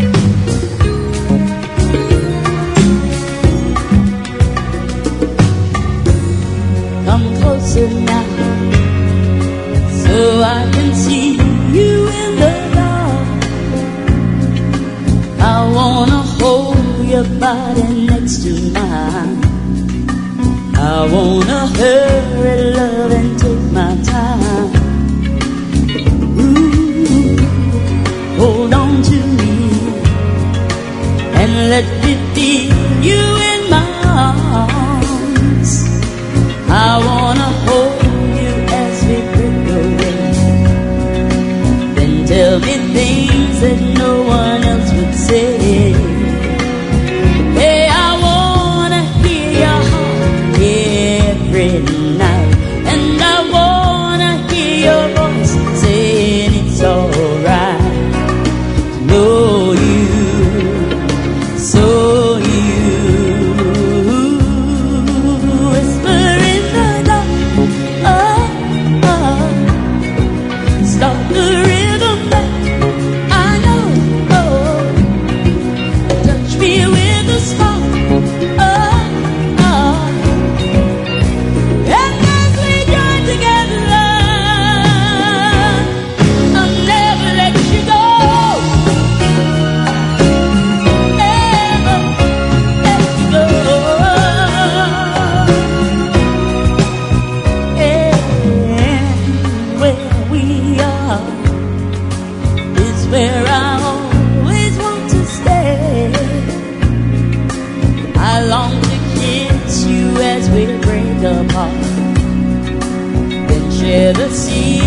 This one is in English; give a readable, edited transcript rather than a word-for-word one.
Come closer now, so I can see you in the dark. I wanna hold your body next to mine. I wanna hurry, love, and take my time. Ooh, hold on to me and let me feel you in my arms. I wanna hold you as we drift away. Then tell me things that no one else would say. Hey, I wanna hear your heart every night, and I wanna hear your voice saying it's alright. Know you, so you whisper in the dark. Oh, oh, start the rhythm back. I know. Oh, touch me with a spark. Oh, oh. And as we join together, I'll never let you go. Never let you go. And where we are is where I always want to stay. I long to kiss you as we break apart, then share the sea